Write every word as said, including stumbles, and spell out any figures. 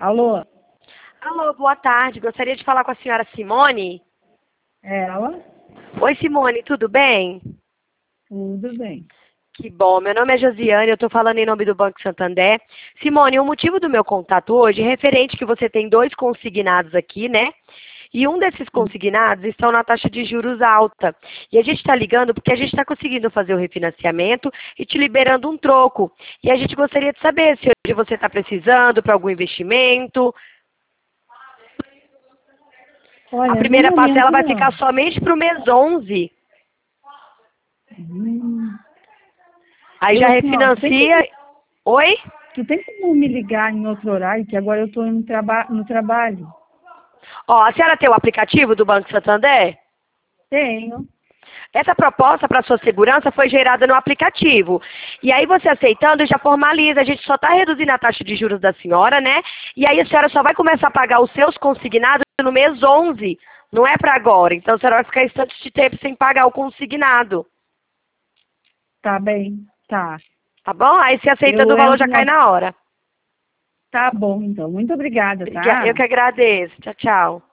Alô? Alô, boa tarde. Gostaria de falar com a senhora Simone. É ela? Oi, Simone, tudo bem? Tudo bem. Que bom. Meu nome é Josiane, eu estou falando em nome do Banco Santander. Simone, o motivo do meu contato hoje é referente que você tem dois consignados aqui, né? E um desses consignados estão na taxa de juros alta. E a gente está ligando porque a gente está conseguindo fazer o refinanciamento e te liberando um troco. E a gente gostaria de saber se hoje você está precisando para algum investimento. A Olha, no primeira parcela momento vai não. ficar somente para o mês onze. Hum. Aí Eu já assim, ó, tu tem como, refinancia. Oi? tu tem como me ligar em outro horário, que agora eu estou no, traba no trabalho? Ó, a senhora tem o aplicativo do Banco Santander? Tenho. Essa proposta para sua segurança foi gerada no aplicativo. E aí você aceitando já formaliza. A gente só está reduzindo a taxa de juros da senhora, né? E aí a senhora só vai começar a pagar os seus consignados no mês onze. Não é para agora. Então a senhora vai ficar instantes de tempo sem pagar o consignado. Tá bem. Tá. Tá bom? Aí se aceitando Eu o valor já entro cai no... na hora. Tá bom, então. Muito obrigada, Obriga- Eu tá? que agradeço. Tchau, tchau.